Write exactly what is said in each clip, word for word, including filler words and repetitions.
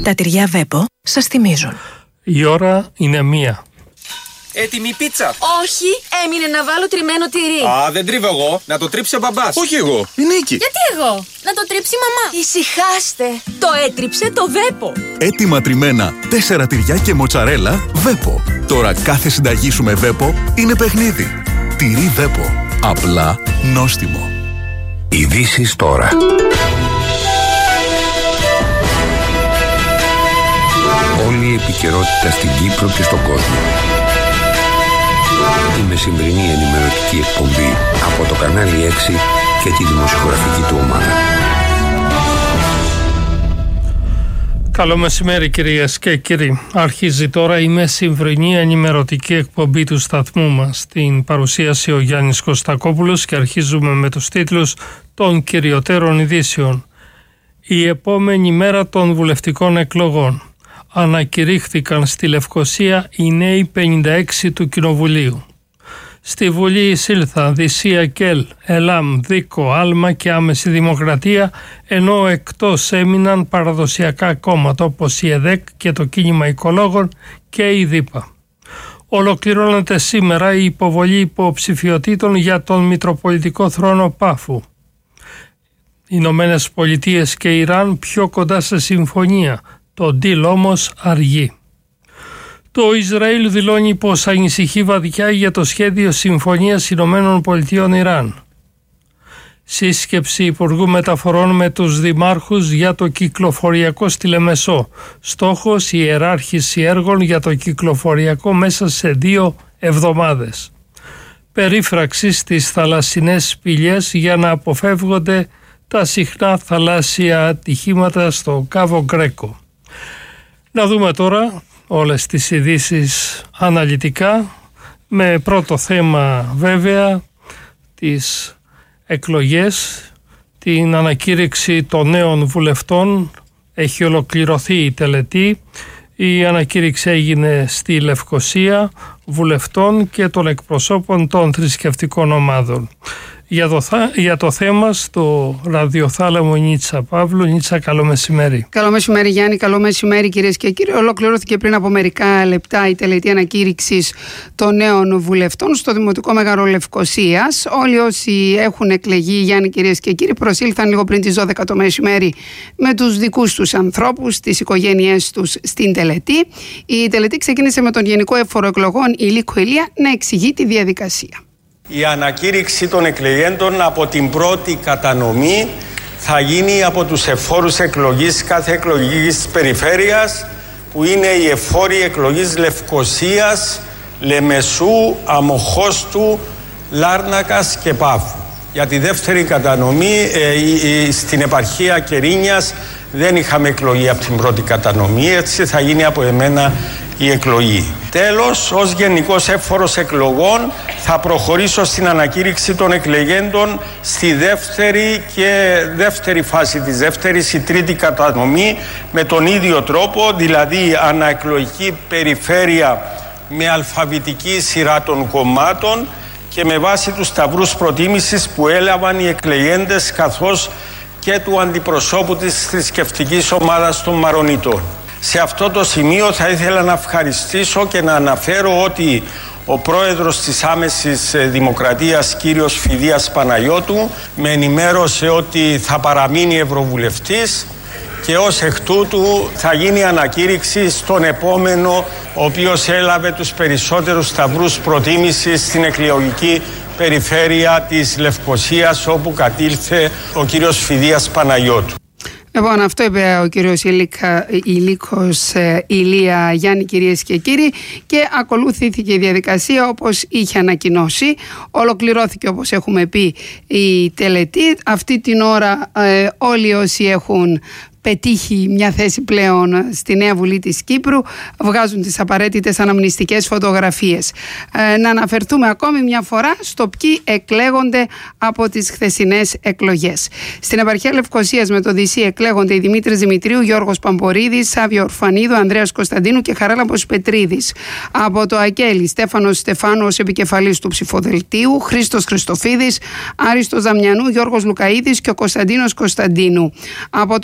Τα τυριά Βέπο σας θυμίζουν. Η ώρα είναι μία. Έτοιμη πίτσα. Όχι, έμεινε να βάλω τριμμένο τυρί. Α, δεν τρίβω εγώ. Να το τρίψει ο μπαμπάς. Όχι εγώ, η Νίκη. Γιατί εγώ? Να το τρίψει η μαμά. Ησυχάστε. Το έτριψε το Βέπο. Έτοιμα τριμμένα, τέσσερα τυριά και μοτσαρέλα Βέπο. Τώρα κάθε συνταγή σου με Βέπο είναι παιχνίδι. Τυρί Βέπο. Απλά νόστιμο. Ειδήσεις τώρα. Όλη η επικαιρότητα στην Κύπρο και στον κόσμο. Η μεσημβρινή ενημερωτική εκπομπή από το κανάλι έξι και τη δημοσιογραφική του ομάδα. Καλό μεσημέρι κυρίες και κύριοι. Αρχίζει τώρα η μεσημβρινή ενημερωτική εκπομπή του σταθμού μας. Στην παρουσίαση ο Γιάννης Κωστακόπουλος και αρχίζουμε με τους τίτλους των κυριωτέρων ειδήσεων. Η επόμενη μέρα των βουλευτικών εκλογών. Ανακηρύχθηκαν στη Λευκοσία οι νέοι πενήντα έξι του Κοινοβουλίου. Στη Βουλή εισήλθαν Δυσία Κέλ, Ελάμ, Δίκο, Άλμα και Άμεση Δημοκρατία, ενώ εκτός έμειναν παραδοσιακά κόμματα όπως η ΕΔΕΚ και το Κίνημα Οικολόγων και η ΔΥΠΑ. Ολοκληρώνεται σήμερα η υποβολή υποψηφιωτήτων για τον Μητροπολιτικό Θρόνο Πάφου. Οι Ηνωμένες Πολιτείες και Ιράν πιο κοντά σε συμφωνία. Το deal όμως αργεί. Το Ισραήλ δηλώνει πως ανησυχεί βαθιά για το σχέδιο συμφωνίας Ηνωμένων Πολιτειών Ιράν. Σύσκεψη Υπουργού Μεταφορών με τους δημάρχους για το κυκλοφοριακό στη Λεμεσό. Στόχος η ιεράρχηση έργων για το κυκλοφοριακό μέσα σε δύο εβδομάδες. Περίφραξη στις θαλασσινές σπηλιές για να αποφεύγονται τα συχνά θαλάσσια ατυχήματα στο Κάβο Γκρέκο. Να δούμε τώρα όλες τις ειδήσεις αναλυτικά, με πρώτο θέμα βέβαια τις εκλογές, την ανακήρυξη των νέων βουλευτών. Έχει ολοκληρωθεί η τελετή. Η ανακήρυξη έγινε στη Λευκοσία βουλευτών και των εκπροσώπων των θρησκευτικών ομάδων. Για το, για το θέμα στο ραδιοθάλαμο Νίτσα Παύλου. Νίτσα, καλό μεσημέρι. Καλό μεσημέρι Γιάννη, καλό μεσημέρι κυρίες και κύριοι. Ολοκληρώθηκε πριν από μερικά λεπτά η τελετή ανακήρυξης των νέων βουλευτών στο Δημοτικό Μέγαρο Λευκοσίας. Όλοι όσοι έχουν εκλεγεί, Γιάννη, κυρίες και κύριοι, προσήλθαν λίγο πριν τις δώδεκα το μεσημέρι με τους δικούς τους ανθρώπους, τις οικογένειές τους στην τελετή. Η τελετή ξεκίνησε με τον Γενικό Εύφορο Εκλογών Ηλίκο Ηλία να εξηγεί τη διαδικασία. Η ανακήρυξη των εκλεγέντων από την πρώτη κατανομή θα γίνει από τους εφόρους εκλογής κάθε εκλογικής περιφέρειας, που είναι οι εφόροι εκλογής Λευκοσίας, Λεμεσού, Αμοχώστου, Λάρνακας και Πάφου. Για τη δεύτερη κατανομή ε, στην επαρχία Κερίνιας δεν είχαμε εκλογή από την πρώτη κατανομή, έτσι θα γίνει από εμένα η εκλογή. Τέλος, ως Γενικός Εύφορος Εκλογών θα προχωρήσω στην ανακήρυξη των εκλεγέντων στη δεύτερη και δεύτερη φάση της δεύτερης, η τρίτη κατανομή, με τον ίδιο τρόπο, δηλαδή αναεκλογική περιφέρεια με αλφαβητική σειρά των κομμάτων και με βάση τους σταυρούς προτίμησης που έλαβαν οι εκλεγέντες καθώς και του αντιπροσώπου της θρησκευτικής ομάδας των Μαρονιτών. Σε αυτό το σημείο θα ήθελα να ευχαριστήσω και να αναφέρω ότι ο πρόεδρος της Άμεσης Δημοκρατίας, κύριος Φιδίας Παναγιώτου, με ενημέρωσε ότι θα παραμείνει ευρωβουλευτής και ως εκ τούτου θα γίνει ανακήρυξη στον επόμενο, ο οποίος έλαβε τους περισσότερους σταυρούς προτίμησης στην εκλογική περιφέρεια της Λευκοσίας, όπου κατήλθε ο κύριος Φιδίας Παναγιώτου. Λοιπόν, αυτό είπε ο κύριος Ηλίκα, Ηλίκος Ηλία, Γιάννη, κυρίες και κύριοι, και ακολουθήθηκε η διαδικασία όπως είχε ανακοινώσει. Ολοκληρώθηκε, όπως έχουμε πει, η τελετή. Αυτή την ώρα ε, όλοι όσοι έχουν πετύχει μια θέση πλέον στη Νέα Βουλή της Κύπρου βγάζουν τις απαραίτητες αναμνηστικές φωτογραφίες. Ε, να αναφερθούμε ακόμη μια φορά στο ποιοι εκλέγονται από τις χθεσινές εκλογές. Στην επαρχία Λευκοσίας με το Δυσί εκλέγονται οι Δημήτρης Δημητρίου, Γιώργος Παμπορίδης, Σάβιο Ορφανίδου, Ανδρέας Κωνσταντίνου και Χαράλαμπος Πετρίδης. Από το Ακέλη, Στέφανος Στεφάνου ως επικεφαλής του ψηφοδελτίου, Χρήστος Χριστοφίδης, Άριστος Δαμιανού, Γιώργος Λουκαΐδης και ο Κωνσταντίνος Κωνσταντίνου. Από το Ελάμ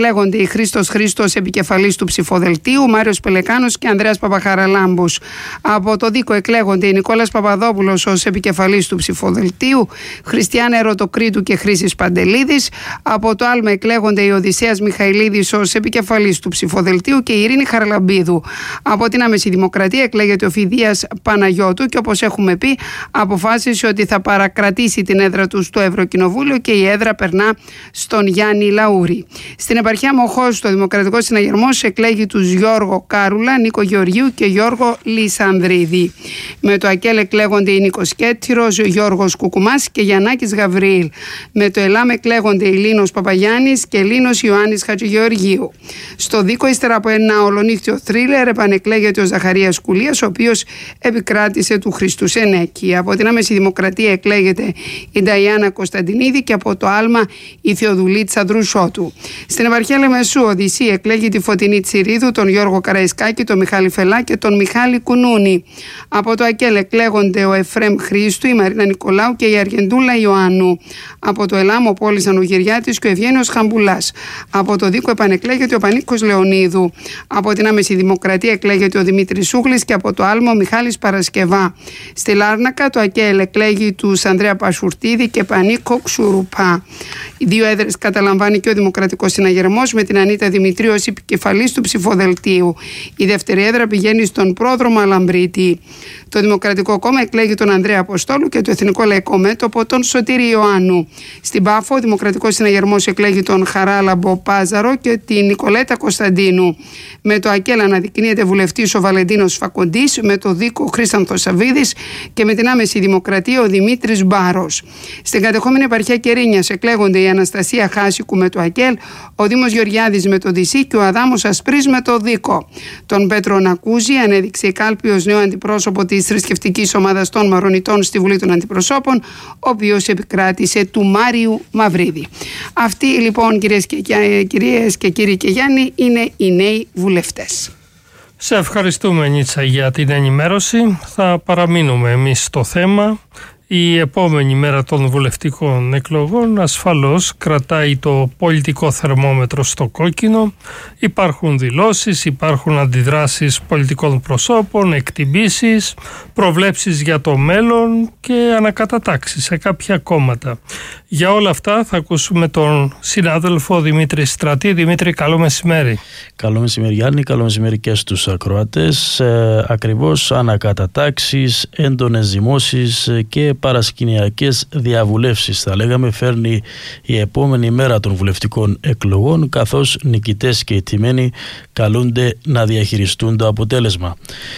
εκλέγονται η Χρήστος Χρήστος, επικεφαλής του ψηφοδελτίου, Μάριος Πελεκάνος και Ανδρέας Παπαχαραλάμπους. Από το Δίκο εκλέγονται η Νικόλας Παπαδόπουλος ως επικεφαλής του ψηφοδελτίου, Χριστιάνα Ερωτοκρίτου και Χρήσης Παντελίδης. Από το Άλμα εκλέγονται η Οδυσσέας Μιχαηλίδης ως επικεφαλής του ψηφοδελτίου και η Ειρήνη Χαραλαμπίδου. Από την Άμεση Δημοκρατία εκλέγεται ο Φιδίας Παναγιώτου και, όπως έχουμε πει, αποφάσισε ότι θα παρακρατήσει την έδρα του στο Ευρωκοινοβούλιο και η έδρα περνά στον Γιάννη Λαούρη. Στην επαρχία Μοχώς, το Δημοκρατικό Συναγερμός εκλέγει τους Γιώργο Κάρουλα, Νίκο Γεωργίου και Γιώργο Λισανδρίδη. Με το ΑΚΕΛ εκλέγονται η Νίκος Κέττυρος, Γιώργος Κουκουμάς και Γιαννάκης Γαβριήλ. Με το ΕΛΑΜ εκλέγονται η Λίνος Παπαγιάννης και Λίνος Ιωάννης Χατζηγεωργίου. Στο Δίκο, ύστερα από ένα ολονύχτιο θρίλερ, επανεκλέγεται ο Ζαχαρίας Κουλίας, ο οποίος επικράτησε του Χριστού Σενέκη. Από την Άμεση Δημοκρατία εκλέγεται η Νταϊάννα Κωνσταντινίδη και από το Άλμα η Θεοδουλίτσα Δρουσότου. Στην επαρχία Λεμεσού, Οδυσσή εκλέγει τη Φωτεινή Τσιρίδου, τον Γιώργο Καραϊσκάκη, τον Μιχάλη Φελά και τον Μιχάλη Κουνούνη. Από το ΑΚΕΛ εκλέγονται ο Εφρέμ Χρήστου, η Μαρίνα Νικολάου και η Αργεντούλα Ιωάννου. Από το ΕΛΑΜ ο Πόλης Ανουγυριάτης και ο Ευγένιος Χαμπουλάς. Από το Δίκο επανεκλέγεται ο Πανίκος Λεωνίδου. Από την Άμεση Δημοκρατία εκλέγεται ο Δημήτρης Σούγλης και από το Άλμα ο Μιχάλης Παρασκευά. Στη Λάρνακα το ΑΚΕΛ εκλέγει τους Ανδρέα Πασουρτίδη και Πανίκο Ξουρουπά. Οι δύο έδρες καταλαμβάνει και ο Δημοκρατικός Συναγερμός με την Ανίτα Δημητρίου ως επικεφαλής του ψηφοδελτίου. Η δεύτερη έδρα πηγαίνει στον πρόδρομο Αλαμπρίτη. Το Δημοκρατικό Κόμμα εκλέγει τον Ανδρέα Αποστόλου και το Εθνικό Λαϊκό Μέτωπο τον Σωτήρη Ιωάννου. Στην Πάφο, ο Δημοκρατικός Συναγερμός εκλέγει τον Χαράλαμπο Πάζαρο και την Νικολέτα Κωνσταντίνου. Με το ΑΚΕΛ αναδεικνύεται βουλευτής ο Βαλεντίνος Φακοντής, με το Δίκο Χρήστανθος Σαββίδης και με την Άμεση Δημοκρατία ο Δημήτρης Μπάρος. Στην κατεχόμενη επαρχία Κερίνιας εκλέγονται η Αναστασία Χάσικου με το ΑΚΕΛ, ο Δήμος Γεωργιάδης με το Δυσί και ο Αδάμος Ασπρής με το Δίκο. Τον Πέτρο Νακούζη ανέδειξε η κάλπη ως νέο αντιπρόσωπο της θρησκευτικής ομάδας των Μαρονιτών στη Βουλή των Αντιπροσώπων, ο οποίος επικράτησε του Μάριου Μαυρίδη. Αυτοί λοιπόν, κυρίες και, κυρίες και κύριοι και Γιάννη, είναι οι νέοι βουλευτές. Σε ευχαριστούμε, Νίτσα, για την ενημέρωση. Θα παραμείνουμε εμείς στο θέμα. Η επόμενη μέρα των βουλευτικών εκλογών ασφαλώς κρατάει το πολιτικό θερμόμετρο στο κόκκινο. Υπάρχουν δηλώσεις, υπάρχουν αντιδράσεις πολιτικών προσώπων, εκτιμήσεις, προβλέψεις για το μέλλον και ανακατατάξεις σε κάποια κόμματα. Για όλα αυτά θα ακούσουμε τον συνάδελφο Δημήτρη Στρατή. Δημήτρη, καλό μεσημέρι. Καλό μεσημέρι, Γιάννη, καλό μεσημέρι και στους ακροατές. Ε, ακριβώς ανακατατάξεις, έντονες ζυμώσεις και παρασκηνιακές διαβουλεύσεις, θα λέγαμε, φέρνει η επόμενη μέρα των βουλευτικών εκλογών, καθώς νικητές και οι τιμένοι καλούνται να διαχειριστούν το αποτέλεσμα.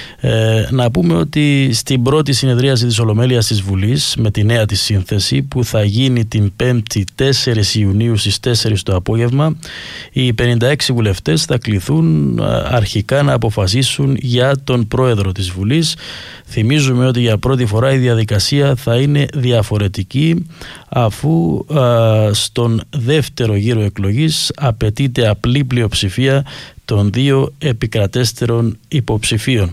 Ε, να πούμε ότι στην πρώτη συνεδρίαση της Ολομέλειας της Βουλής, με τη νέα της σύνθεση που θα γίνει την Πέμπτη τέσσερις Ιουνίου στις τέσσερις το απόγευμα, οι πενήντα έξι βουλευτές θα κληθούν αρχικά να αποφασίσουν για τον πρόεδρο της Βουλής. Θυμίζουμε ότι για πρώτη φορά η διαδικασία θα είναι διαφορετική, αφού α, στον δεύτερο γύρο εκλογής απαιτείται απλή πλειοψηφία των δύο επικρατέστερων υποψηφίων.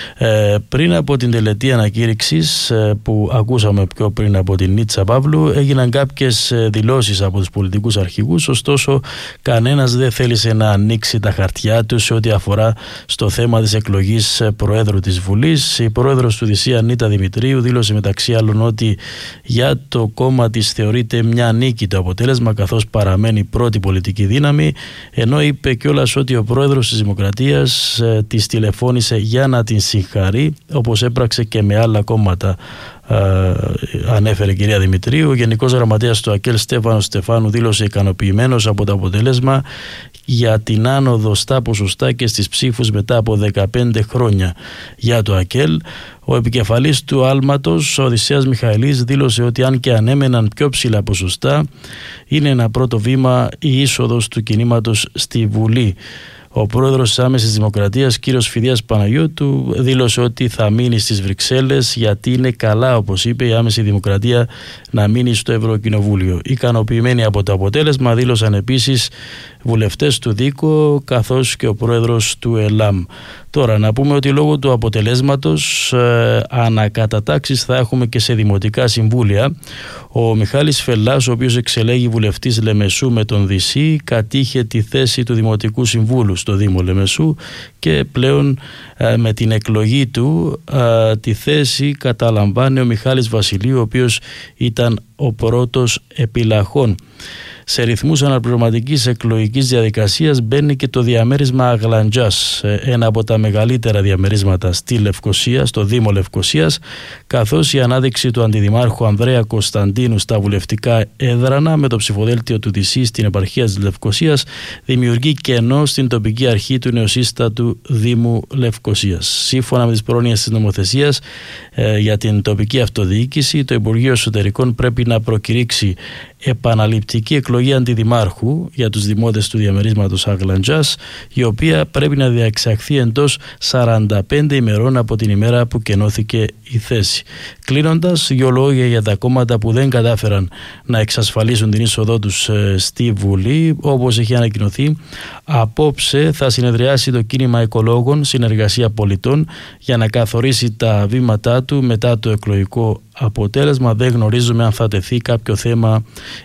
Ε, πριν από την τελετή ανακήρυξης ε, που ακούσαμε πιο πριν από την Νίτσα Παύλου, έγιναν κάποιες δηλώσεις από τους πολιτικούς αρχηγούς, ωστόσο κανένας δεν θέλησε να ανοίξει τα χαρτιά του σε ό,τι αφορά στο θέμα της εκλογής Προέδρου της Βουλής. Η πρόεδρος του Δυσσή, Ανίτα Δημητρίου, δήλωσε μεταξύ άλλων ότι για το κόμμα της θεωρείται μια νίκη το αποτέλεσμα, καθώς παραμένει πρώτη πολιτική δύναμη, ενώ είπε κιόλας ότι ο πρόεδρος της Δημοκρατίας ε, της τηλεφώνησε για να την συγχαρεί, όπως έπραξε και με άλλα κόμματα. Uh, ανέφερε η κυρία Δημητρίου. Ο Γενικός Γραμματέας του ΑΚΕΛ, Στέφανος Στεφάνου, δήλωσε ικανοποιημένος από το αποτέλεσμα για την άνοδο στα ποσοστά και στις ψήφους μετά από δεκαπέντε χρόνια για το ΑΚΕΛ. Ο επικεφαλής του άλματος, ο Οδυσσέας Μιχαηλής, δήλωσε ότι αν και ανέμεναν πιο ψηλά ποσοστά, είναι ένα πρώτο βήμα η είσοδος του κινήματος στη Βουλή. Ο πρόεδρος της Άμεσης Δημοκρατίας, κύριος Φιδίας Παναγιώτου, δήλωσε ότι θα μείνει στις Βρυξέλλες, γιατί είναι καλά, όπως είπε, η Άμεση Δημοκρατία να μείνει στο Ευρωκοινοβούλιο. Ικανοποιημένοι από το αποτέλεσμα, δήλωσαν επίσης βουλευτές του ΔΥΚΟ καθώς και ο πρόεδρος του ΕΛΑΜ. Τώρα να πούμε ότι λόγω του αποτελέσματος ε, ανακατατάξεις θα έχουμε και σε δημοτικά συμβούλια. Ο Μιχάλης Φελάς, ο οποίος εξελέγει βουλευτής Λεμεσού με τον Δυσί, κατήχε τη θέση του Δημοτικού Συμβούλου στο Δήμο Λεμεσού και πλέον ε, με την εκλογή του ε, τη θέση καταλαμβάνει ο Μιχάλης Βασιλείου, ο οποίος ήταν ο πρώτος επιλαχών. Σε ρυθμούς αναπληρωματικής εκλογικής διαδικασίας μπαίνει και το διαμέρισμα Αγλαντζάς, ένα από τα μεγαλύτερα διαμερίσματα στη Λευκοσία, στο Δήμο Λευκοσίας, καθώς η ανάδειξη του αντιδημάρχου Ανδρέα Κωνσταντίνου στα βουλευτικά έδρανα με το ψηφοδέλτιο του Δυσί στην επαρχία της Λευκοσίας δημιουργεί κενό στην τοπική αρχή του νεοσύστατου Δήμου Λευκοσίας. Σύμφωνα με τις πρόνοιες της νομοθεσίας ε, για την τοπική αυτοδιοίκηση, το Υπουργείο Εσωτερικών πρέπει να προκηρύξει επαναληπτική εκλογή αντιδημάρχου για τους δημότες του διαμερίσματος Αγλαντζάς, η οποία πρέπει να διεξαχθεί εντός σαράντα πέντε ημερών από την ημέρα που κενώθηκε η θέση. Κλείνοντας, δύο λόγια για τα κόμματα που δεν κατάφεραν να εξασφαλίσουν την είσοδό τους στη Βουλή. Όπως έχει ανακοινωθεί, απόψε θα συνεδριάσει το κίνημα Οικολόγων Συνεργασία Πολιτών για να καθορίσει τα βήματά του μετά το εκλογικό αποτέλεσμα. Δεν γνωρίζουμε αν θα τεθεί κάποιο θέμα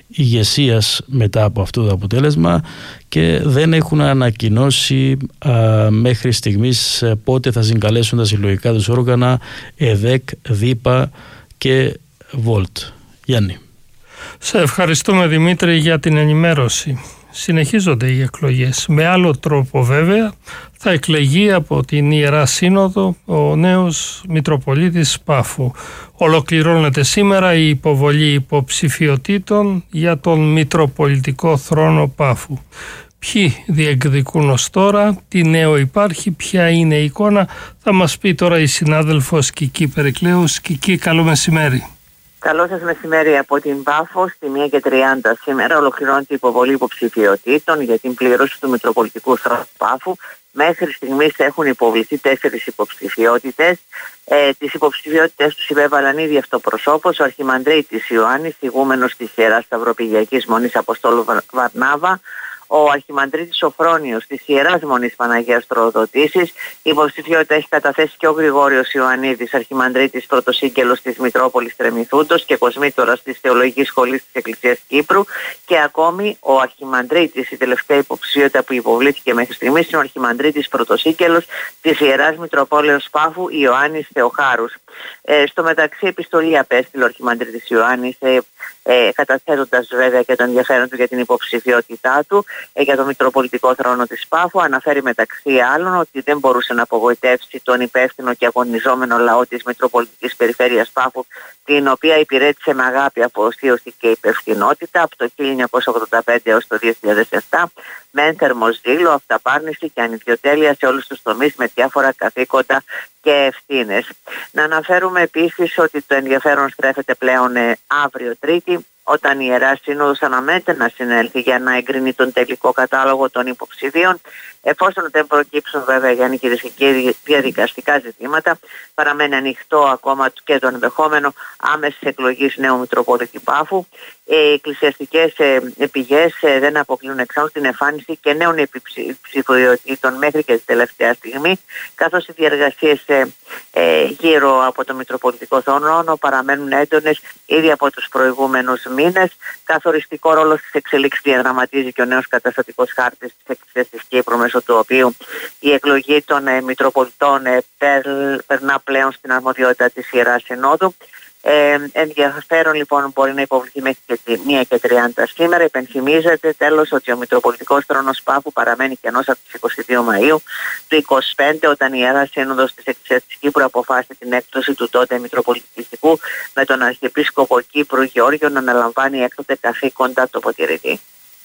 ηγεσίας μετά από αυτό το αποτέλεσμα και δεν έχουν ανακοινώσει α, μέχρι στιγμής πότε θα συγκαλέσουν τα συλλογικά τους όργανα ΕΔΕΚ, ΔΥΠΑ και ΒΟΛΤ. Γιάννη. Σε ευχαριστούμε Δημήτρη για την ενημέρωση. Συνεχίζονται οι εκλογές. Με άλλο τρόπο βέβαια θα εκλεγεί από την Ιερά Σύνοδο ο νέος Μητροπολίτης Πάφου. Ολοκληρώνεται σήμερα η υποβολή υποψηφιωτήτων για τον Μητροπολιτικό θρόνο Πάφου. Ποιοι διεκδικούν ως τώρα, τι νέο υπάρχει, ποια είναι η εικόνα, θα μας πει τώρα η συνάδελφος Κική Περικλέους. Κική, καλό μεσημέρι. Καλό σας μεσημέρι από την Πάφο. Στη μία και τριάντα σήμερα ολοκληρώνεται η υποβολή υποψηφιωτήτων για την πλήρωση του Μητροπολιτικού θρόνου Πάφου. Μέχρι στιγμής έχουν υποβληθεί τέσσερις υποψηφιότητες. Ε, τις υποψηφιότητες τους υπέβαλαν ήδη αυτοπροσώπως ο Αρχιμανδρίτης Ιωάννης, ηγούμενος της Ιεράς Σταυροπηγιακής Μονής Αποστόλου Βαρνάβα, ο Αρχιμανδρίτης Σοφρόνιος της Ιεράς Μονής Παναγίας Τροοδοτήσης. Η υποψηφιότητα έχει καταθέσει και ο Γρηγόριος Ιωαννίδης, Αρχιμανδρίτης Πρωτοσύγγελος της Μητρόπολης Τρεμηθούντος και κοσμήτορας της Θεολογικής Σχολής της Εκκλησίας Κύπρου. Και ακόμη ο Αρχιμανδρίτης, η τελευταία υποψηφιότητα που υποβλήθηκε μέχρι στιγμής, είναι ο Αρχιμανδρίτης Πρωτοσύγγελος της Ιεράς Μητροπόλεως Πάφου, Ιωάννης Θεοχάρους. Ε, στο μεταξύ, επιστολή απέστειλε ο Αρχιμανδρίτης Ιωάννης, ε, ε, καταθέτοντας βέβαια και τον ενδιαφέρον του για την υποψηφιότητά του ε, για το Μητροπολιτικό θρόνο της Πάφου. Αναφέρει μεταξύ άλλων ότι δεν μπορούσε να απογοητεύσει τον υπεύθυνο και αγωνιζόμενο λαό της Μητροπολιτικής Περιφέρειας Πάφου, την οποία υπηρέτησε με αγάπη, αφοσίωση και υπευθυνότητα από το χίλια εννιακόσια ογδόντα πέντε έως το δύο χιλιάδες επτά, με ένθερμο ζήλο, αυταπάρνηση και ανιδιοτέλεια σε όλους τους τομείς με διάφορα καθήκοντα και ευθύνες. Να αναφέρουμε επίσης ότι το ενδιαφέρον στρέφεται πλέον ε, αύριο Τρίτη, όταν η Ιερά Σύνοδος αναμένεται να συνέλθει για να εγκρίνει τον τελικό κατάλογο των υποψηφίων. Εφόσον δεν προκύψουν βέβαια για και διαδικαστικά ζητήματα, παραμένει ανοιχτό ακόμα και το ενδεχόμενο άμεσης εκλογής νέου Μητροπολίτη Πάφου. Οι εκκλησιαστικές πηγές δεν αποκλείουν εξάλλου την εμφάνιση και νέων υποψηφιωτήτων μέχρι και τη τελευταία στιγμή, καθώς οι διεργασίες γύρω από το Μητροπολιτικό θρόνο παραμένουν έντονες ήδη από τους προηγούμενους μήνες. Καθοριστικό ρόλο στις εξελίξεις διαδραματίζει και ο νέος καταστατικός χάρτης της Εκκλησίας της Κύπρου, μέσω του οποίου η εκλογή των ε, Μητροπολιτών ε, περ, περνά πλέον στην αρμοδιότητα της Ιεράς Συνόδου. Ε, ενδιαφέρον λοιπόν μπορεί να υποβληθεί μέχρι και τη μία και τριάντα σήμερα. Υπενθυμίζεται τέλος ότι ο Μητροπολιτικός θρόνος Πάφου παραμένει κενός από τις είκοσι δύο Μαΐου του είκοσι πέντε, όταν η Ιερά Σύνοδος της Εκκλησίας της Κύπρου αποφάσισε την έκπτωση του τότε Μητροπολιτικού, με τον Αρχιεπίσκοπο Κύπρου Γεώργιο να αναλαμβάνει έκτοτε καθήκοντα τοποτηρητή.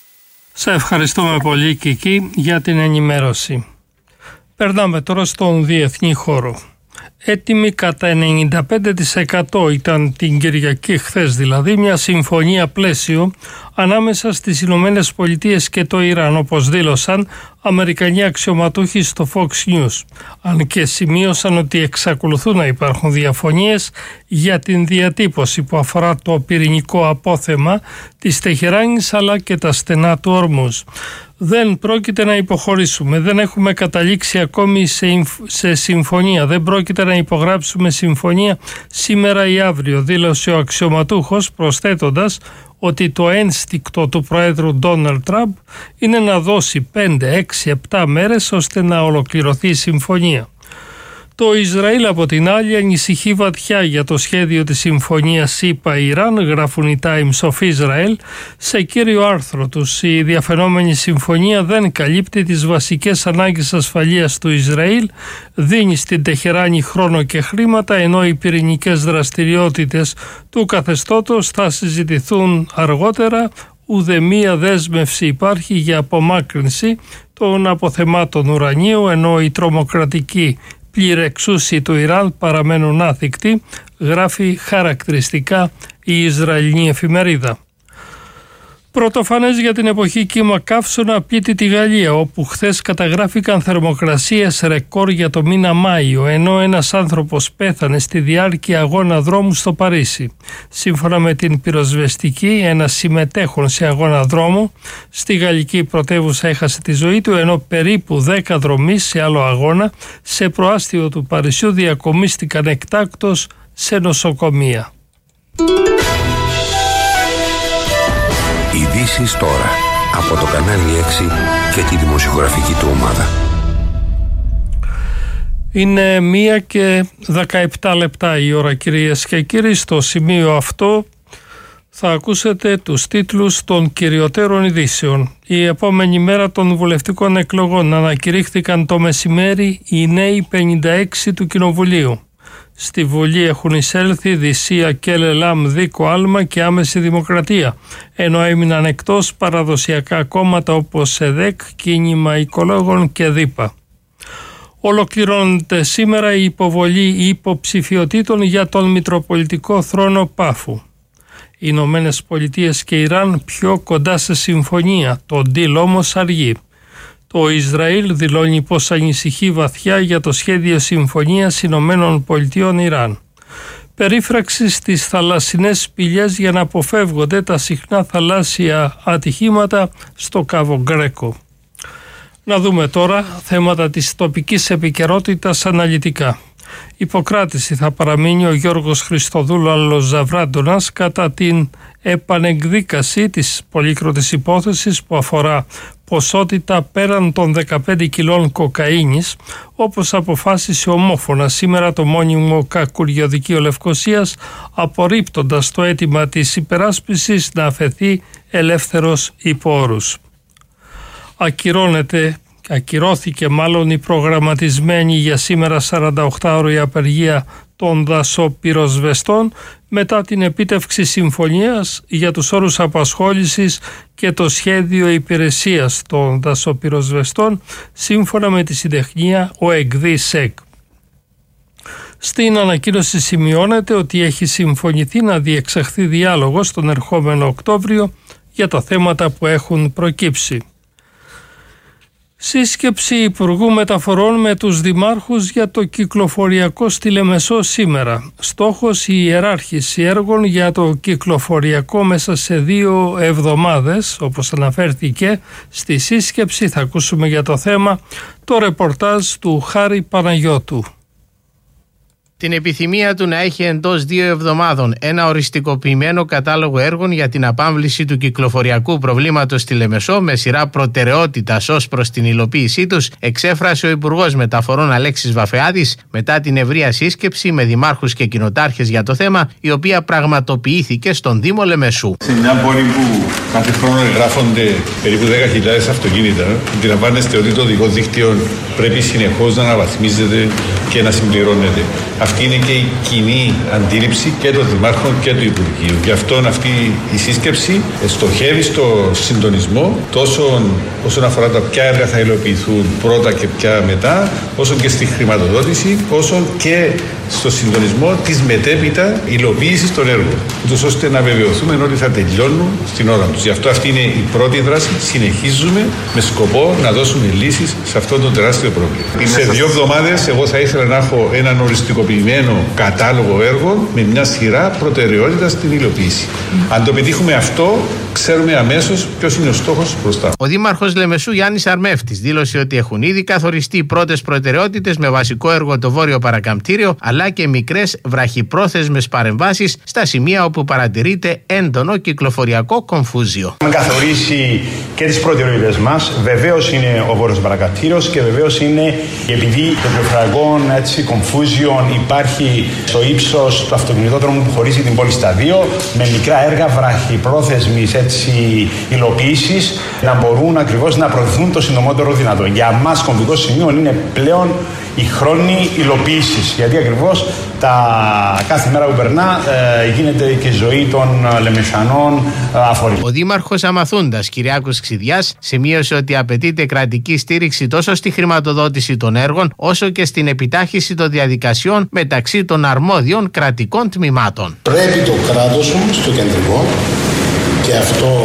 Σε ευχαριστούμε πολύ Κική για την ενημέρωση. Περνάμε τώρα στον διεθνή χώρο. Έτοιμη κατά ενενήντα πέντε τοις εκατό ήταν την Κυριακή, χθες δηλαδή, μια συμφωνία πλαίσιο ανάμεσα στις Ηνωμένες Πολιτείες και το Ιράν, όπως δήλωσαν Αμερικανοί αξιωματούχοι στο Fox News, αν και σημείωσαν ότι εξακολουθούν να υπάρχουν διαφωνίες για την διατύπωση που αφορά το πυρηνικό απόθεμα της Τεχεράνης αλλά και τα στενά του Ορμούζ. Δεν πρόκειται να υποχωρήσουμε, δεν έχουμε καταλήξει ακόμη σε, σε συμφωνία, δεν πρόκειται να υπογράψουμε συμφωνία σήμερα ή αύριο, δήλωσε ο αξιωματούχος, προσθέτοντας ότι το ένστικτο του Προέδρου Ντόναλντ Τραμπ είναι να δώσει πέντε, έξι, επτά μέρες ώστε να ολοκληρωθεί η συμφωνία. Το Ισραήλ από την άλλη ανησυχεί βαθιά για το σχέδιο της συμφωνίας ΗΠΑ-Ιράν, γράφουν οι Times of Israel. Σε κύριο άρθρο τους, η διαφαινόμενη συμφωνία δεν καλύπτει τις βασικές ανάγκες ασφαλείας του Ισραήλ, δίνει στην Τεχεράνη χρόνο και χρήματα, ενώ οι πυρηνικές δραστηριότητες του καθεστώτος θα συζητηθούν αργότερα. Ουδεμία δέσμευση υπάρχει για απομάκρυνση των αποθεμάτων ουρανίου, ενώ η τρομοκρατική πληρεξούσιοι του Ιράν παραμένουν άθικτοι, γράφει χαρακτηριστικά η Ισραηλινή εφημερίδα. Πρωτοφανές για την εποχή κύμα καύσωνα πλήττει τη Γαλλία, όπου χθες καταγράφηκαν θερμοκρασίες ρεκόρ για το μήνα Μάιο, ενώ ένας άνθρωπος πέθανε στη διάρκεια αγώνα δρόμου στο Παρίσι. Σύμφωνα με την πυροσβεστική, ένας συμμετέχον σε αγώνα δρόμου στη γαλλική πρωτεύουσα έχασε τη ζωή του, ενώ περίπου δέκα δρομείς σε άλλο αγώνα σε προάστιο του Παρισιού διακομίστηκαν εκτάκτως σε νοσοκομεία. Ειδήσεις τώρα από το κανάλι έξι και τη δημοσιογραφική του ομάδα. Είναι μία και δεκαεπτά λεπτά η ώρα, κυρίες και κύριοι. Στο σημείο αυτό θα ακούσετε τους τίτλους των κυριωτέρων ειδήσεων. Η επόμενη μέρα των βουλευτικών εκλογών ανακηρύχθηκαν το μεσημέρι οι νέοι πενήντα έξι του Κοινοβουλίου. Στη Βουλή έχουν εισέλθει Δυσία, Κέλελάμ, Δίκο, Άλμα και Άμεση Δημοκρατία, ενώ έμειναν εκτός παραδοσιακά κόμματα όπως ΕΔΕΚ, Κίνημα Οικολόγων και ΔΥΠΑ. Ολοκληρώνεται σήμερα η υποβολή υποψηφιωτήτων για τον Μητροπολιτικό Θρόνο Πάφου. Οι Ηνωμένες Πολιτείες και Ιράν πιο κοντά σε συμφωνία, το ντύλ όμως αργεί. Το Ισραήλ δηλώνει πως ανησυχεί βαθιά για το σχέδιο συμφωνίας Ηνωμένων Πολιτειών Ιράν. Περίφραξη στις θαλασσινές σπηλιές για να αποφεύγονται τα συχνά θαλάσσια ατυχήματα στο Κάβο Γκρέκο. Να δούμε τώρα θέματα της τοπικής επικαιρότητας αναλυτικά. Υποκράτηση θα παραμείνει ο Γιώργος Χριστοδούλου Αλλοζαβράντονας κατά την επανεκδίκαση της πολύκροτης υπόθεσης που αφορά ποσότητα πέραν των δεκαπέντε κιλών κοκαίνης, όπως αποφάσισε ομόφωνα σήμερα το μόνιμο Κακουριοδικείο Λευκωσίας, απορρίπτοντας το αίτημα της υπεράσπισης να αφαιθεί ελεύθερος υπό όρους. Ακυρώνεται Ακυρώθηκε μάλλον η προγραμματισμένη για σήμερα σαρανταοκτάωρη απεργία των δασοπυροσβεστών μετά την επίτευξη συμφωνίας για τους όρους απασχόλησης και το σχέδιο υπηρεσίας των δασοπυροσβεστών σύμφωνα με τη συντεχνία ΟΕΚΔΙ-ΣΕΚ. Στην ανακοίνωση σημειώνεται ότι έχει συμφωνηθεί να διεξαχθεί διάλογος τον ερχόμενο Οκτώβριο για τα θέματα που έχουν προκύψει. Σύσκεψη Υπουργού Μεταφορών με τους δημάρχους για το κυκλοφοριακό στη Λεμεσό σήμερα. Στόχος η ιεράρχηση έργων για το κυκλοφοριακό μέσα σε δύο εβδομάδες, όπως αναφέρθηκε στη σύσκεψη. Θα ακούσουμε για το θέμα το ρεπορτάζ του Χάρη Παναγιώτου. Την επιθυμία του να έχει εντός δύο εβδομάδων ένα οριστικοποιημένο κατάλογο έργων για την απάμβληση του κυκλοφοριακού προβλήματος στη Λεμεσό με σειρά προτεραιότητας ως προς την υλοποίησή τους, εξέφρασε ο Υπουργός Μεταφορών Αλέξης Βαφεάδης μετά την ευρεία σύσκεψη με δημάρχους και κοινοτάρχες για το θέμα, η οποία πραγματοποιήθηκε στον Δήμο Λεμεσού. Σε μια πόλη που κάθε χρόνο εγγράφονται περίπου δέκα χιλιάδες αυτοκίνητα, αντιλαμβάνεστε ότι το οδικό δίκτυο πρέπει συνεχώς να αναβαθμίζεται και να συμπληρώνεται. Αυτή είναι και η κοινή αντίληψη και των δημάρχων και του Υπουργείου. Γι' αυτό αυτή η σύσκεψη στοχεύει στο συντονισμό τόσο όσον αφορά τα ποια έργα θα υλοποιηθούν πρώτα και ποια μετά, όσο και στη χρηματοδότηση, όσο και στο συντονισμό της μετέπειτα υλοποίησης των έργων, ούτως ώστε να βεβαιωθούμε ότι θα τελειώνουν στην ώρα τους. Γι' αυτό αυτή είναι η πρώτη δράση. Συνεχίζουμε με σκοπό να δώσουμε λύσεις σε αυτό το τεράστιο πρόβλημα. Σε δύο εβδομάδες εγώ θα ήθελα να έχω έναν οριστικοποιημένο κατάλογο έργων με μια σειρά προτεραιότητα στην υλοποίηση. Mm. Αν το πετύχουμε αυτό, ξέρουμε αμέσως ποιος είναι ο στόχος μπροστά. Ο Δήμαρχος Λεμεσού Γιάννης Αρμεύτης δήλωσε ότι έχουν ήδη καθοριστεί οι πρώτες προτεραιότητες με βασικό έργο το Βόρειο Παρακαμπτήριο, αλλά και μικρές βραχυπρόθεσμες παρεμβάσεις στα σημεία όπου παρατηρείται έντονο κυκλοφοριακό κομφούζιο. Έχουμε καθορίσει και τις προτεραιότητες μας. Βεβαίως είναι ο Βόρειος Παρακαμπτήριος και βεβαίως είναι επειδή το κυκλοφοριακό κομφούζιο υπάρχει στο ύψος του αυτοκινητόδρομου που χωρίζει την πόλη στα δύο, με μικρά έργα βραχυπρόθεσμης υλοποίησης να μπορούν ακριβώς να προωθούν το συντομότερο δυνατό. Για μας κομβικό σημείο είναι πλέον η χρόνη υλοποίησης, γιατί ακριβώς τα κάθε μέρα που περνά ε, γίνεται και η ζωή των Λεμεσανών ε, αφορή. Ο Δήμαρχος Αμαθούντας Κυριάκος Ξιδιάς σημείωσε ότι απαιτείται κρατική στήριξη τόσο στη χρηματοδότηση των έργων όσο και στην επιτάχυση των διαδικασιών μεταξύ των αρμόδιων κρατικών τμήματων. Πρέπει το κράτος όμως στο κεντρικό, και αυτό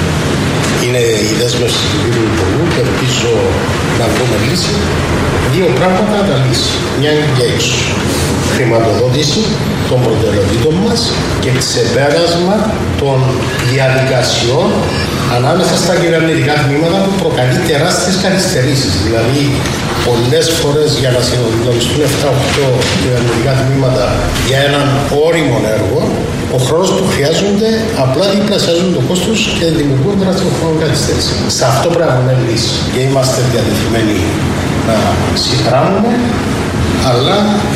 είναι η δέσμευση του κύριου Υπουργού και ελπίζω να βρούμε λύση. Δύο πράγματα να τα λύσει. Μια είναι και έξω. Χρηματοδότηση των προτεραιοτήτων μας και ξεπέρασμα των διαδικασιών ανάμεσα στα κυβερνητικά τμήματα που προκαλεί τεράστιες καθυστερήσεις. Δηλαδή, πολλές φορές για να συνοδευτούν επτά οκτώ κυβερνητικά τμήματα για έναν όριμο έργο, ο χρόνος που χρειάζονται απλά διπλασιάζουν το κόστος και δημιουργούν τεράστιο χρόνο καθυστέρηση. Σε αυτό πρέπει να βρούμε λύση και είμαστε διατεθειμένοι να συγχράμουμε, αλλά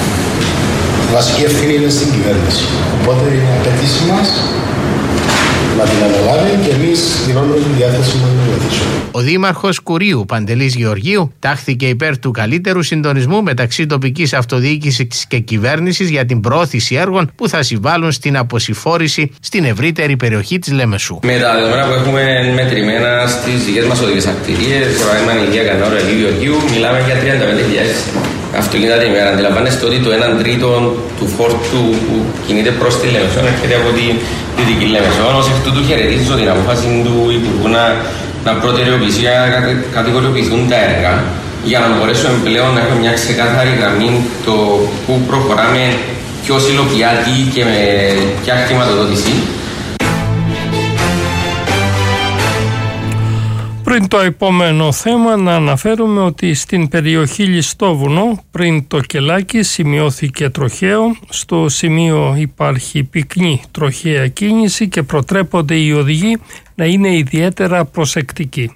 η βασική ευθύνη είναι στην κυβέρνηση. Οπότε είναι απαιτήση μας να την αναλάβει και εμείς δηλώνουμε τη διάθεση να την βοηθήσουμε. Ο Δήμαρχος Κουρίου Παντελής Γεωργίου τάχθηκε υπέρ του καλύτερου συντονισμού μεταξύ τοπικής αυτοδιοίκησης και κυβέρνησης για την προώθηση έργων που θα συμβάλλουν στην αποσυφόρηση στην ευρύτερη περιοχή της Λεμεσού. Με τα δεδομένα που έχουμε μετρημένα στις δικές μας οδικές αρτηρίες, παράδειγμα η Αγία Κανόρα Ελίου Γεωργίου, μιλάμε για τριάντα πέντε χιλιάδες αυτοκίνητα την ημέρα. Αντιλαμβάνεστε ότι το έναν τρίτο του φόρτου που κινείται προς τη Λεμεσό έρχεται από τη Δυτική Λεμεσό. Ως εκ τούτου χαιρετίζω την απόφαση του Υπουργού να, να προτεραιοποιηθεί, να κατηγοριοποιηθούν τα έργα για να μπορέσουμε πλέον να έχουμε μια ξεκάθαρη γραμμή το που προχωράμε, ποιος υλοποιεί τι και με ποια χρηματοδότηση. Πριν το επόμενο θέμα, να αναφέρουμε ότι στην περιοχή Λιστόβουνο, πριν το Κελάκι, σημειώθηκε τροχαίο. Στο σημείο υπάρχει πυκνή τροχαία κίνηση και προτρέπονται οι οδηγοί να είναι ιδιαίτερα προσεκτικοί.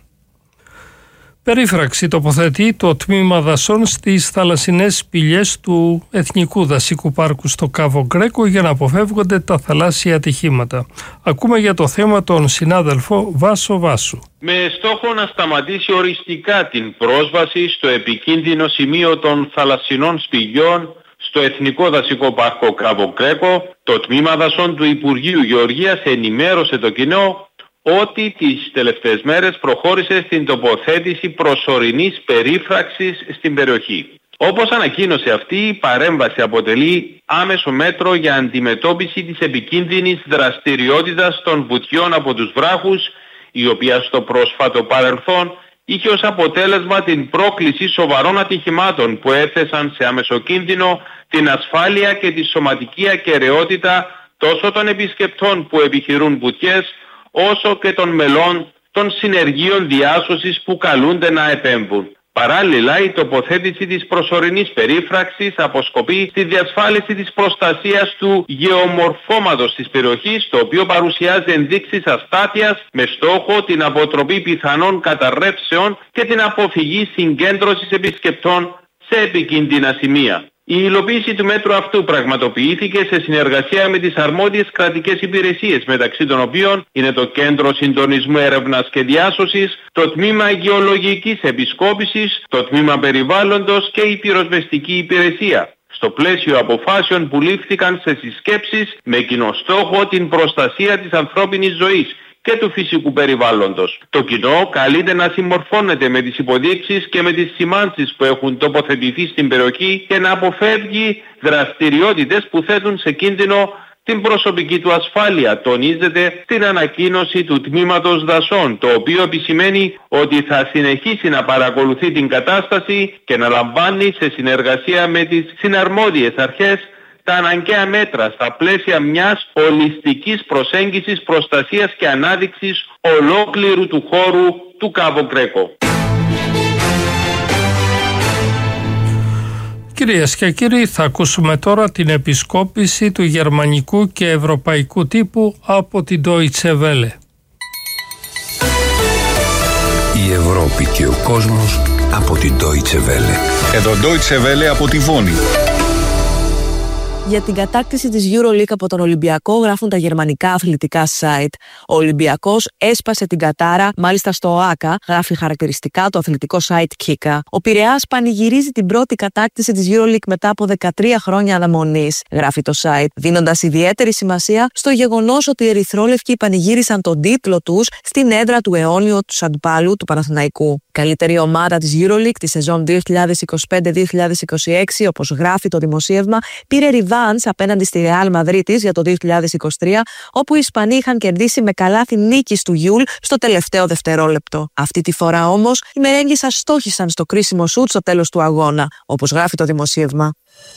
Περίφραξη τοποθετεί το τμήμα δασών στις θαλασσινές σπηλιές του Εθνικού Δασικού Πάρκου στο Κάβο Γκρέκο για να αποφεύγονται τα θαλάσσια ατυχήματα. Ακούμε για το θέμα τον συνάδελφο Βάσο Βάσου. Με στόχο να σταματήσει οριστικά την πρόσβαση στο επικίνδυνο σημείο των θαλασσινών σπηλιών στο Εθνικό Δασικό Πάρκο Κάβο Γκρέκο, το τμήμα δασών του Υπουργείου Γεωργίας ενημέρωσε το κοινό ότι τις τελευταίες μέρες προχώρησε στην τοποθέτηση προσωρινής περίφραξης στην περιοχή. Όπως ανακοίνωσε αυτή, η παρέμβαση αποτελεί άμεσο μέτρο για αντιμετώπιση της επικίνδυνης δραστηριότητας των βουτιών από τους βράχους, η οποία στο πρόσφατο παρελθόν είχε ως αποτέλεσμα την πρόκληση σοβαρών ατυχημάτων που έθεσαν σε άμεσο κίνδυνο την ασφάλεια και τη σωματική ακεραιότητα τόσο των επισκεπτών που επιχειρούν βουτιές, όσο και των μελών των συνεργείων διάσωσης που καλούνται να επέμβουν. Παράλληλα, η τοποθέτηση της προσωρινής περίφραξης αποσκοπεί στη διασφάλιση της προστασίας του γεωμορφώματος της περιοχής, το οποίο παρουσιάζει ενδείξεις αστάθειας με στόχο την αποτροπή πιθανών καταρρεύσεων και την αποφυγή συγκέντρωσης επισκεπτών σε επικίνδυνα σημεία. Η υλοποίηση του μέτρου αυτού πραγματοποιήθηκε σε συνεργασία με τις αρμόδιες κρατικές υπηρεσίες, μεταξύ των οποίων είναι το Κέντρο Συντονισμού Έρευνας και Διάσωσης, το Τμήμα Γεωλογικής Επισκόπησης, το Τμήμα Περιβάλλοντος και η Πυροσβεστική Υπηρεσία, στο πλαίσιο αποφάσεων που λήφθηκαν σε συσκέψεις με κοινό στόχο την προστασία της ανθρώπινης ζωής και του φυσικού περιβάλλοντος. Το κοινό καλείται να συμμορφώνεται με τις υποδείξεις και με τις σημάνσεις που έχουν τοποθετηθεί στην περιοχή και να αποφεύγει δραστηριότητες που θέτουν σε κίνδυνο την προσωπική του ασφάλεια, τονίζεται στην ανακοίνωση του Τμήματος Δασών, το οποίο επισημαίνει ότι θα συνεχίσει να παρακολουθεί την κατάσταση και να λαμβάνει σε συνεργασία με τις συναρμόδιες αρχές τα αναγκαία μέτρα στα πλαίσια μιας ολιστικής προσέγγισης προστασίας και ανάδειξης ολόκληρου του χώρου του Κάβο Γκρέκο. Κυρίες και κύριοι, θα ακούσουμε τώρα την επισκόπηση του γερμανικού και ευρωπαϊκού τύπου από την Deutsche Welle. Η Ευρώπη και ο κόσμος από την Deutsche Welle. Εδώ Deutsche Welle από τη Βόνη. Για την κατάκτηση της EuroLeague από τον Ολυμπιακό γράφουν τα γερμανικά αθλητικά site. Ο Ολυμπιακός έσπασε την κατάρα, μάλιστα στο ΟΑΚΑ, γράφει χαρακτηριστικά το αθλητικό site Kika. Ο Πειραιάς πανηγυρίζει την πρώτη κατάκτηση της EuroLeague μετά από δεκατρία χρόνια αναμονής, γράφει το site, δίνοντας ιδιαίτερη σημασία στο γεγονός ότι οι ερυθρόλευκοι πανηγύρισαν τον τίτλο τους στην έδρα του αιώνιου του αντιπάλου του Παναθηναϊκού. Καλύτερη ομάδα της EuroLeague τη σεζόν δύο χιλιάδες είκοσι πέντε δύο χιλιάδες είκοσι έξι, όπως γράφει το δημοσίευμα, πήρε revanche απέναντι στη Real Madrid για το δύο χιλιάδες είκοσι τρία, όπου οι Ισπανοί είχαν κερδίσει με καλάθι νίκης του Γιούλ στο τελευταίο δευτερόλεπτο. Αυτή τη φορά όμως οι μερέγγις αστόχησαν στο κρίσιμο σουτ στο τέλος του αγώνα, όπως γράφει το δημοσίευμα.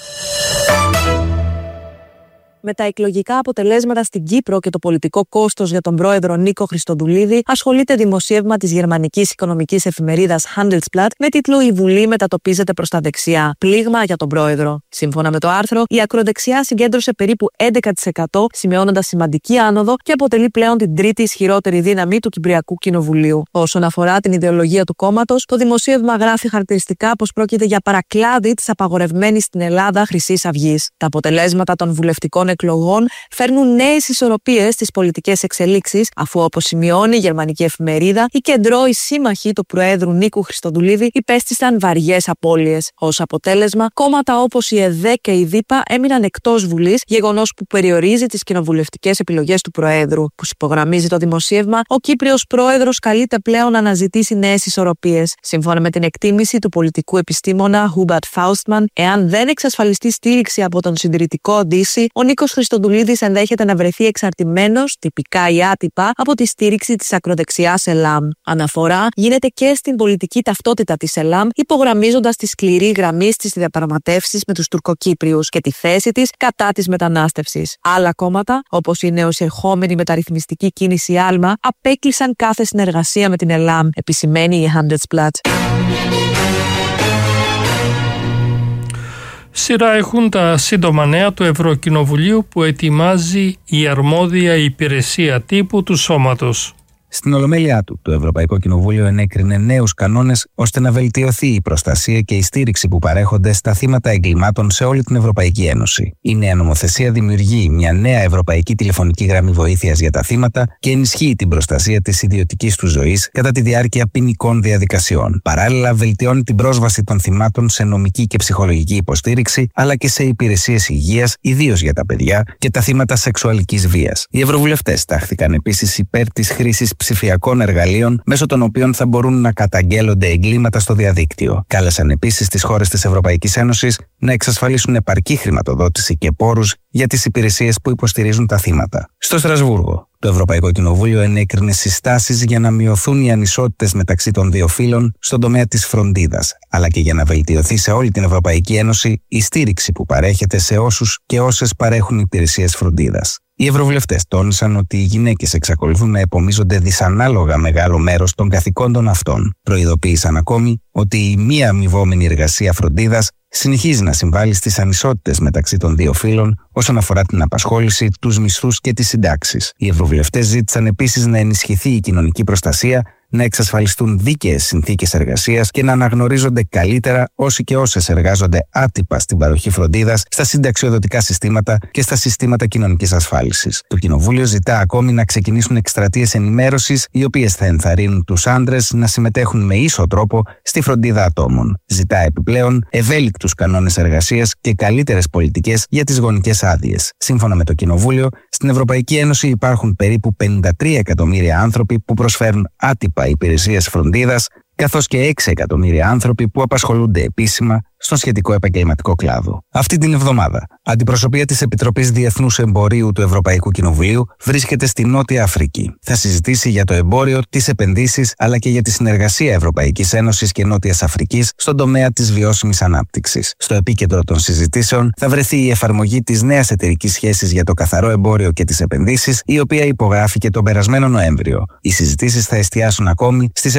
Με τα εκλογικά αποτελέσματα στην Κύπρο και το πολιτικό κόστος για τον πρόεδρο Νίκο Χριστοδουλίδη, ασχολείται δημοσίευμα της γερμανικής οικονομικής εφημερίδας Handelsblatt με τίτλο «Η Βουλή μετατοπίζεται προς τα δεξιά. Πλήγμα για τον πρόεδρο». Σύμφωνα με το άρθρο, η ακροδεξιά συγκέντρωσε περίπου έντεκα τοις εκατό, σημειώνοντας σημαντική άνοδο και αποτελεί πλέον την τρίτη ισχυρότερη δύναμη του Κυπριακού Κοινοβουλίου. Όσον αφορά την ιδεολογία του κόμματος, το δημοσίευμα γράφει χαρακτηριστικά πως πρόκειται για παρακλάδι της απαγορευμένης στην Ελλάδα Χρυσής Αυγής. Τα αποτελέσματα των βουλευτικών εκλογών φέρνουν νέες ισορροπίες στις πολιτικές εξελίξεις, αφού, όπως σημειώνει η γερμανική εφημερίδα, οι κεντρώοι σύμμαχοι του Προέδρου Νίκου Χριστοδουλίδη υπέστησαν βαριές απώλειες. Ως αποτέλεσμα, κόμματα όπως η ΕΔΕ και η ΔΥΠΑ έμειναν εκτός Βουλής, γεγονός που περιορίζει τις κοινοβουλευτικές επιλογές του Προέδρου. Που υπογραμμίζει το δημοσίευμα, ο Κύπριος Πρόεδρος καλείται πλέον να αναζητήσει νέες ισορροπίες. Σύμφωνα με την εκτίμηση του πολιτικού επιστήμονα Hubert Faustmann, εάν δεν εξασφαλιστεί στήριξη από τον συντηρητικό Ντύση, ο Νίκος Χριστοδουλίδης ενδέχεται να βρεθεί εξαρτημένος, τυπικά ή άτυπα, από τη στήριξη της ακροδεξιάς ΕΛΑΜ. Αναφορά γίνεται και στην πολιτική ταυτότητα της ΕΛΑΜ, υπογραμμίζοντας τη σκληρή γραμμή στις διαπραγματεύσεις με τους Τουρκοκύπριους και τη θέση της κατά της μετανάστευσης. Άλλα κόμματα, όπως η νεοεισερχόμενη μεταρρυθμιστική κίνηση Άλμα, απέκλεισαν κάθε συνεργασία με την ΕΛΑΜ, επισημαίνει η Handelsblatt. Σειρά έχουν τα σύντομα νέα του Ευρωκοινοβουλίου που ετοιμάζει η αρμόδια υπηρεσία τύπου του σώματος. Στην ολομέλειά του, το Ευρωπαϊκό Κοινοβούλιο ενέκρινε νέους κανόνες ώστε να βελτιωθεί η προστασία και η στήριξη που παρέχονται στα θύματα εγκλημάτων σε όλη την Ευρωπαϊκή Ένωση. Η νέα νομοθεσία δημιουργεί μια νέα ευρωπαϊκή τηλεφωνική γραμμή βοήθειας για τα θύματα και ενισχύει την προστασία της ιδιωτικής του ζωής κατά τη διάρκεια ποινικών διαδικασιών. Παράλληλα, βελτιώνει την πρόσβαση των θυμάτων σε νομική και ψυχολογική υποστήριξη, αλλά και σε υπηρεσίες υγείας, ιδίως για τα παιδιά και τα θύματα σεξουαλικής βίας. Οι ευρωβουλευτές τάχθηκαν επίσης υπέρ της χρήσης ψηφιακών εργαλείων, μέσω των οποίων θα μπορούν να καταγγέλλονται εγκλήματα στο διαδίκτυο. Κάλεσαν επίσης τις χώρες της Ευρωπαϊκής Ένωσης να εξασφαλίσουν επαρκή χρηματοδότηση και πόρους για τις υπηρεσίες που υποστηρίζουν τα θύματα. Στο Στρασβούργο, το Ευρωπαϊκό Κοινοβούλιο ενέκρινε συστάσεις για να μειωθούν οι ανισότητες μεταξύ των δύο φύλων στον τομέα της φροντίδας, αλλά και για να βελτιωθεί σε όλη την Ευρωπαϊκή Ένωση η στήριξη που παρέχεται σε όσους και όσες παρέχουν υπηρεσίες φροντίδας. Οι ευρωβουλευτές τόνισαν ότι οι γυναίκες εξακολουθούν να επομίζονται δυσανάλογα μεγάλο μέρος των καθηκόντων αυτών. Προειδοποίησαν ακόμη ότι η μη αμοιβόμενη εργασία φροντίδας συνεχίζει να συμβάλλει στις ανισότητες μεταξύ των δύο φύλων όσον αφορά την απασχόληση, τους μισθούς και τις συντάξεις. Οι ευρωβουλευτές ζήτησαν επίσης να ενισχυθεί η κοινωνική προστασία, να εξασφαλιστούν δίκαιες συνθήκες εργασίας και να αναγνωρίζονται καλύτερα όσοι και όσες εργάζονται άτυπα στην παροχή φροντίδας, στα συνταξιοδοτικά συστήματα και στα συστήματα κοινωνικής ασφάλισης. Το Κοινοβούλιο ζητά ακόμη να ξεκινήσουν εκστρατείες ενημέρωσης, οι οποίες θα ενθαρρύνουν τους άντρες να συμμετέχουν με ίσο τρόπο στη φροντίδα ατόμων. Ζητά επιπλέον ευέλικτους κανόνες εργασίας και καλύτερες πολιτικές για τις γονικές άδειες. Σύμφωνα με το Κοινοβούλιο, στην Ευρωπαϊκή Ένωση υπάρχουν περίπου πενήντα τρία εκατομμύρια άνθρωποι που προσφέρουν άτυπα υπηρεσίες φροντίδας, καθώς και έξι εκατομμύρια άνθρωποι που απασχολούνται επίσημα στον σχετικό επαγγελματικό κλάδο. Αυτή την εβδομάδα, αντιπροσωπεία της Επιτροπής Διεθνούς Εμπορίου του Ευρωπαϊκού Κοινοβουλίου βρίσκεται στη Νότια Αφρική. Θα συζητήσει για το εμπόριο, τις επενδύσεις, αλλά και για τη συνεργασία Ευρωπαϊκής Ένωσης και Νότιας Αφρικής στον τομέα της βιώσιμης ανάπτυξης. Στο επίκεντρο των συζητήσεων θα βρεθεί η εφαρμογή της νέας εταιρικής σχέσης για το καθαρό εμπόριο και τις επενδύσεις, η οποία υπογράφηκε τον περασμένο Νοέμβριο. Οι συζητήσεις θα εστιάσουν ακόμη στις